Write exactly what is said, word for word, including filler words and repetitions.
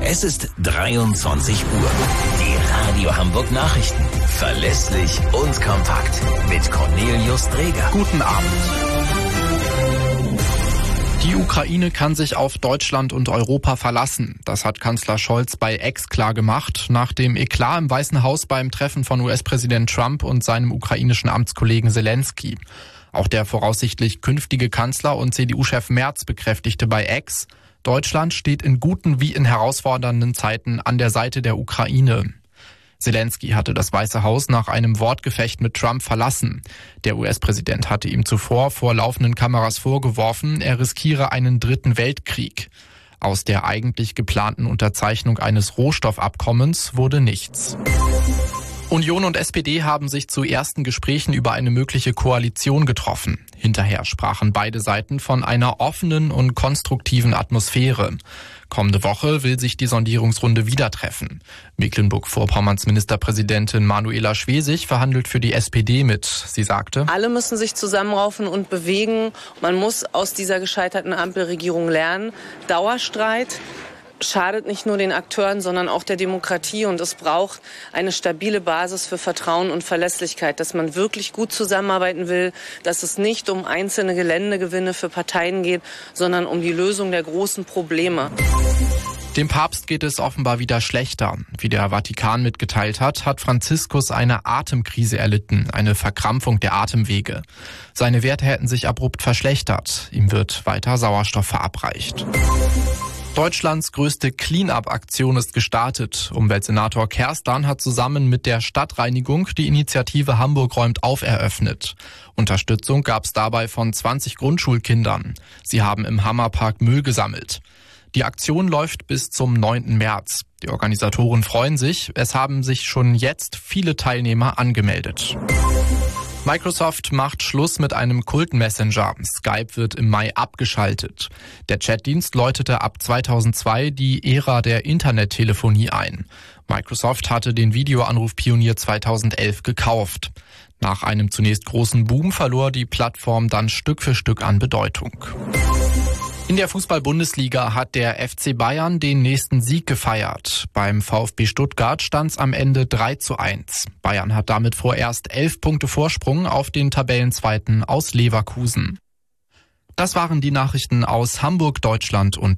Es ist dreiundzwanzig Uhr. Die Radio Hamburg Nachrichten. Verlässlich und kompakt. Mit Cornelius Dreger. Guten Abend. Die Ukraine kann sich auf Deutschland und Europa verlassen. Das hat Kanzler Scholz bei X klar gemacht, nach dem Eklat im Weißen Haus beim Treffen von U S-Präsident Trump und seinem ukrainischen Amtskollegen Zelensky. Auch der voraussichtlich künftige Kanzler und C D U-Chef Merz bekräftigte bei X, Deutschland steht in guten wie in herausfordernden Zeiten an der Seite der Ukraine. Zelensky hatte das Weiße Haus nach einem Wortgefecht mit Trump verlassen. Der U S-Präsident hatte ihm zuvor vor laufenden Kameras vorgeworfen, er riskiere einen dritten Weltkrieg. Aus der eigentlich geplanten Unterzeichnung eines Rohstoffabkommens wurde nichts. Union und S P D haben sich zu ersten Gesprächen über eine mögliche Koalition getroffen. Hinterher sprachen beide Seiten von einer offenen und konstruktiven Atmosphäre. Kommende Woche will sich die Sondierungsrunde wieder treffen. Mecklenburg-Vorpommerns Ministerpräsidentin Manuela Schwesig verhandelt für die S P D mit. Sie sagte: Alle müssen sich zusammenraufen und bewegen. Man muss aus dieser gescheiterten Ampelregierung lernen. Dauerstreit schadet nicht nur den Akteuren, sondern auch der Demokratie. Und es braucht eine stabile Basis für Vertrauen und Verlässlichkeit, dass man wirklich gut zusammenarbeiten will, dass es nicht um einzelne Geländegewinne für Parteien geht, sondern um die Lösung der großen Probleme. Dem Papst geht es offenbar wieder schlechter. Wie der Vatikan mitgeteilt hat, hat Franziskus eine Atemkrise erlitten, eine Verkrampfung der Atemwege. Seine Werte hätten sich abrupt verschlechtert. Ihm wird weiter Sauerstoff verabreicht. Deutschlands größte Clean-up-Aktion ist gestartet. Umweltsenator Kerstan hat zusammen mit der Stadtreinigung die Initiative Hamburg räumt auf eröffnet. Unterstützung gab es dabei von zwanzig Grundschulkindern. Sie haben im Hammerpark Müll gesammelt. Die Aktion läuft bis zum neunten März. Die Organisatoren freuen sich. Es haben sich schon jetzt viele Teilnehmer angemeldet. Microsoft macht Schluss mit einem Kult-Messenger. Skype wird im Mai abgeschaltet. Der Chatdienst läutete ab zweitausendzwei die Ära der Internettelefonie ein. Microsoft hatte den Videoanrufpionier zweitausendelf gekauft. Nach einem zunächst großen Boom verlor die Plattform dann Stück für Stück an Bedeutung. In der Fußball-Bundesliga hat der F C Bayern den nächsten Sieg gefeiert. Beim VfB Stuttgart stand es am Ende drei zu eins. Bayern hat damit vorerst elf Punkte Vorsprung auf den Tabellenzweiten aus Leverkusen. Das waren die Nachrichten aus Hamburg, Deutschland und